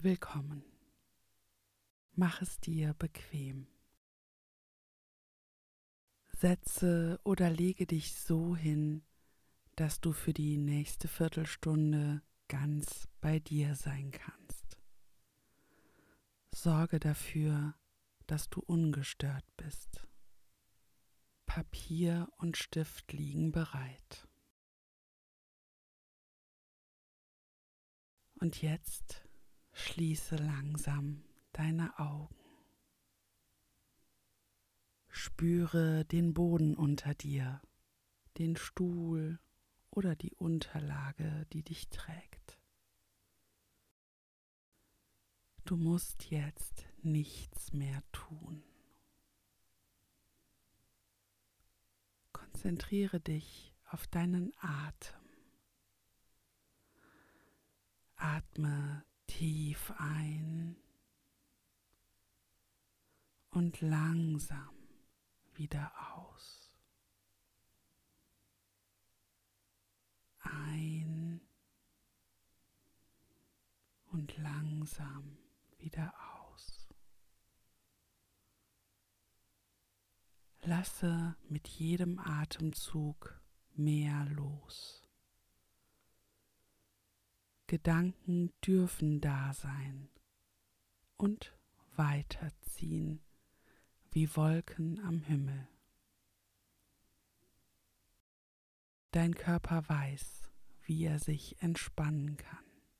Willkommen. Mach es dir bequem. Setze oder lege dich so hin, dass du für die nächste Viertelstunde ganz bei dir sein kannst. Sorge dafür, dass du ungestört bist. Papier und Stift liegen bereit. Und jetzt schließe langsam deine Augen. Spüre den Boden unter dir, den Stuhl oder die Unterlage, die dich trägt. Du musst jetzt nichts mehr tun. Konzentriere dich auf deinen Atem. Atme tief ein und langsam wieder aus. Ein und langsam wieder aus. Lasse mit jedem Atemzug mehr los. Gedanken dürfen da sein und weiterziehen wie Wolken am Himmel. Dein Körper weiß, wie er sich entspannen kann.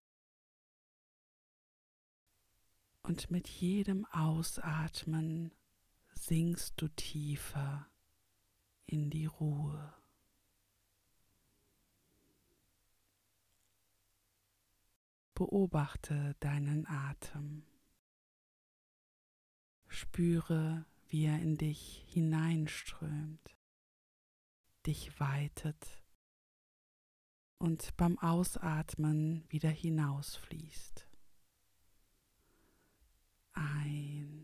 Und mit jedem Ausatmen sinkst du tiefer in die Ruhe. Beobachte deinen Atem. Spüre, wie er in dich hineinströmt, dich weitet und beim Ausatmen wieder hinausfließt. Ein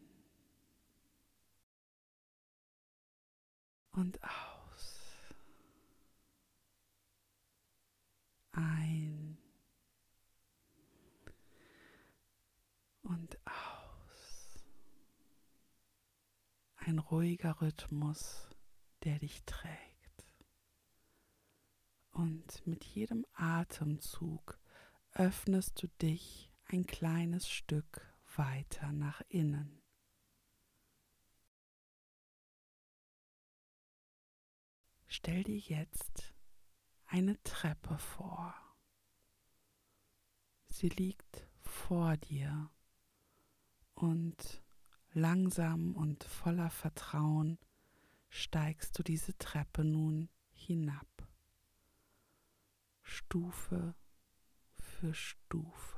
und aus. Ein und aus. Ein ruhiger Rhythmus, der dich trägt. Und mit jedem Atemzug öffnest du dich ein kleines Stück weiter nach innen. Stell dir jetzt eine Treppe vor. Sie liegt vor dir und langsam und voller Vertrauen steigst du diese Treppe nun hinab. Stufe für Stufe.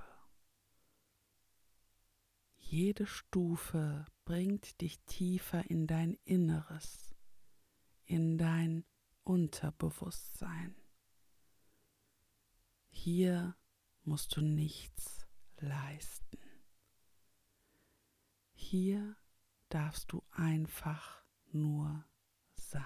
Jede Stufe bringt dich tiefer in dein Inneres, in dein Unterbewusstsein. Hier musst du nichts leisten. Hier darfst du einfach nur sein.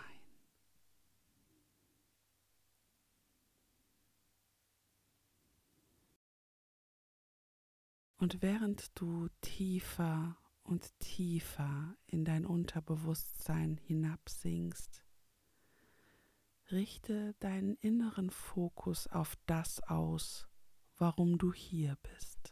Und während du tiefer und tiefer in dein Unterbewusstsein hinabsinkst, richte deinen inneren Fokus auf das aus, warum du hier bist.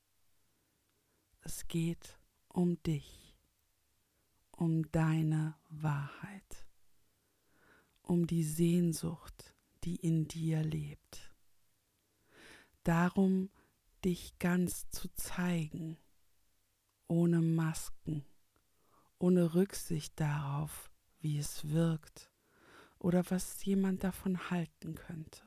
Es geht um dich, um deine Wahrheit, um die Sehnsucht, die in dir lebt. Darum, dich ganz zu zeigen, ohne Masken, ohne Rücksicht darauf, wie es wirkt oder was jemand davon halten könnte.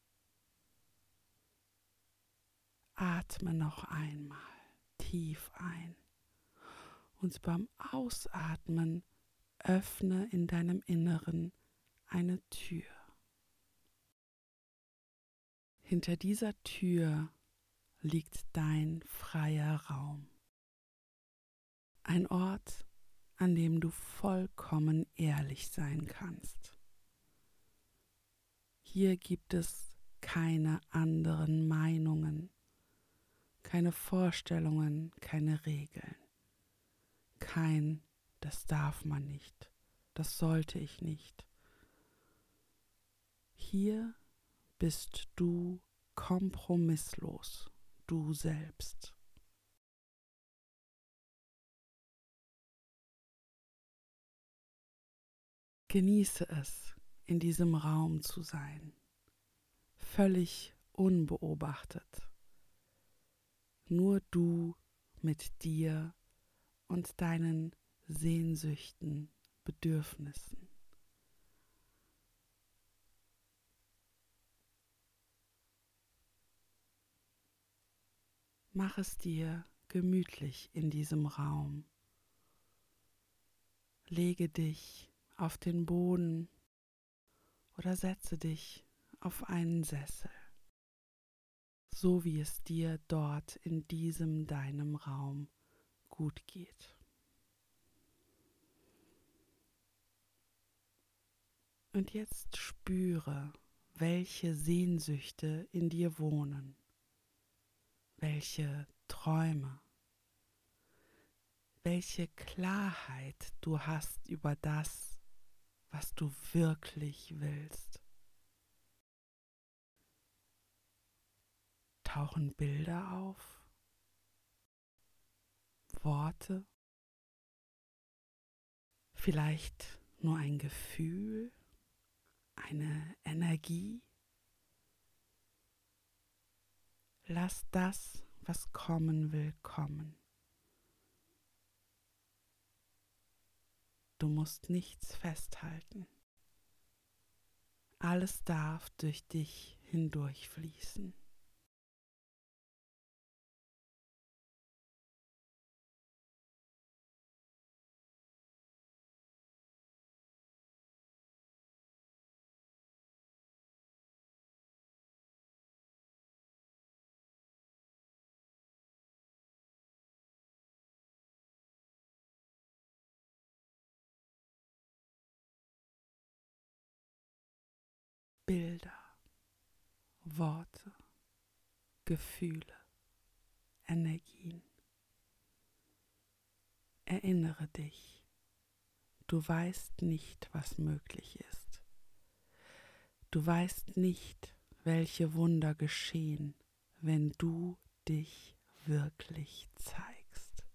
Atme noch einmal tief ein und beim Ausatmen öffne in deinem Inneren eine Tür. Hinter dieser Tür liegt dein freier Raum. Ein Ort, an dem du vollkommen ehrlich sein kannst. Hier gibt es keine anderen Meinungen, keine Vorstellungen, keine Regeln, kein das darf man nicht, das sollte ich nicht. Hier bist du kompromisslos, du selbst. Genieße es, in diesem Raum zu sein, völlig unbeobachtet. Nur du mit dir und deinen Sehnsüchten, Bedürfnissen. Mach es dir gemütlich in diesem Raum. Lege dich auf den Boden oder setze dich auf einen Sessel, so wie es dir dort in diesem deinem Raum gut geht. Und jetzt spüre, welche Sehnsüchte in dir wohnen, welche Träume, welche Klarheit du hast über das, was du wirklich willst. Tauchen Bilder auf, Worte, vielleicht nur ein Gefühl, eine Energie. Lass das, was kommen will, kommen. Du musst nichts festhalten. Alles darf durch dich hindurchfließen. Bilder, Worte, Gefühle, Energien. Erinnere dich, du weißt nicht, was möglich ist. Du weißt nicht, welche Wunder geschehen, wenn du dich wirklich zeigst.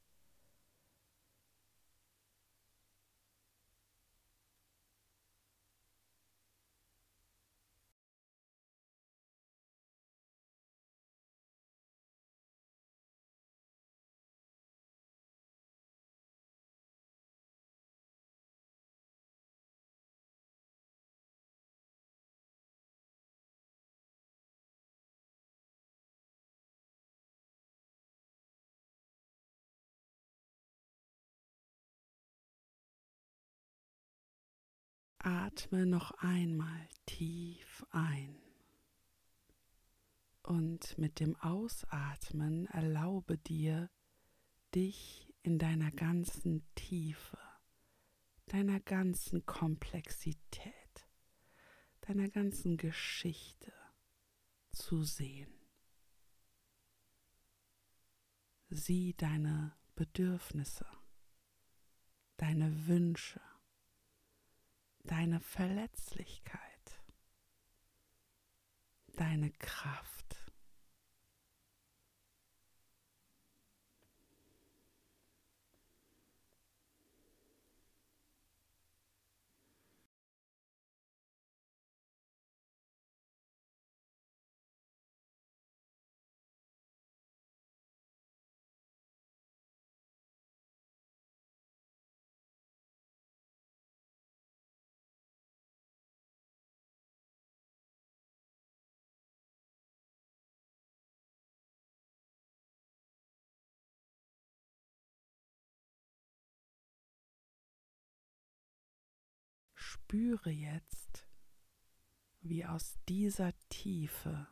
Atme noch einmal tief ein und mit dem Ausatmen erlaube dir, dich in deiner ganzen Tiefe, deiner ganzen Komplexität, deiner ganzen Geschichte zu sehen. Sieh deine Bedürfnisse, deine Wünsche, deine Verletzlichkeit, deine Kraft. Spüre jetzt, wie aus dieser Tiefe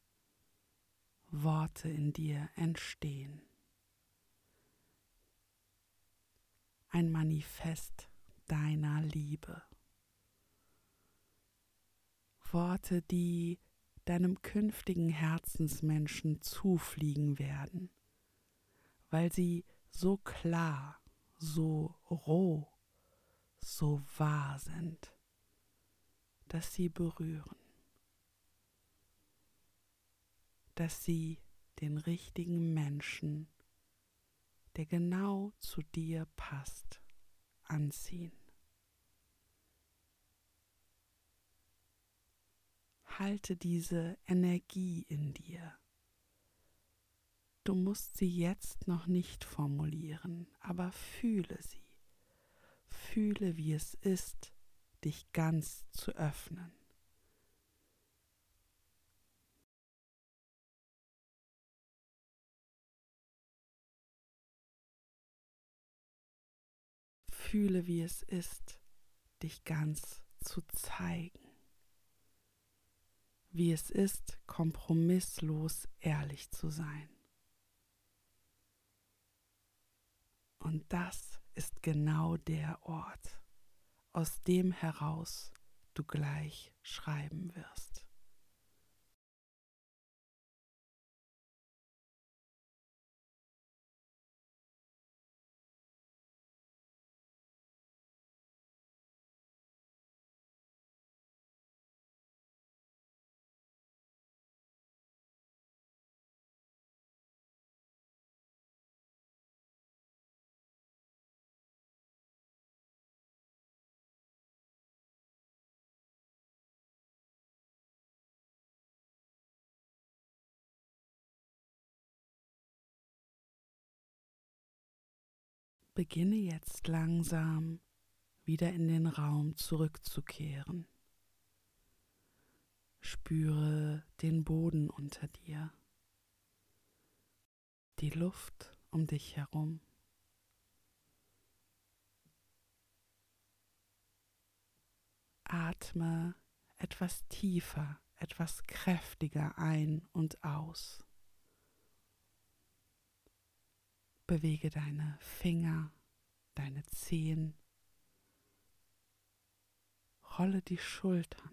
Worte in dir entstehen. Ein Manifest deiner Liebe. Worte, die deinem künftigen Herzensmenschen zufliegen werden, weil sie so klar, so roh, so wahr sind, dass sie berühren, dass sie den richtigen Menschen, der genau zu dir passt, anziehen. Halte diese Energie in dir. Du musst sie jetzt noch nicht formulieren, aber fühle sie. Fühle, wie es ist, dich ganz zu öffnen. Fühle, wie es ist, dich ganz zu zeigen. Wie es ist, kompromisslos ehrlich zu sein. Und das ist genau der Ort, aus dem heraus du gleich schreiben wirst. Beginne jetzt langsam wieder in den Raum zurückzukehren. Spüre den Boden unter dir, die Luft um dich herum. Atme etwas tiefer, etwas kräftiger ein und aus. Bewege deine Finger, deine Zehen. Rolle die Schultern.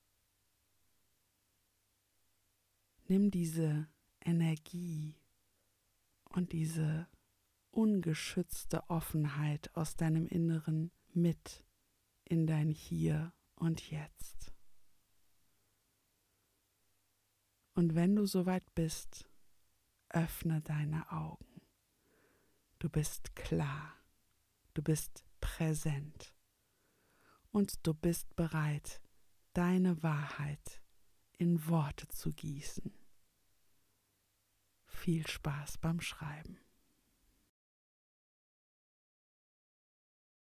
Nimm diese Energie und diese ungeschützte Offenheit aus deinem Inneren mit in dein Hier und Jetzt. Und wenn du soweit bist, öffne deine Augen. Du bist klar, du bist präsent und du bist bereit, deine Wahrheit in Worte zu gießen. Viel Spaß beim Schreiben.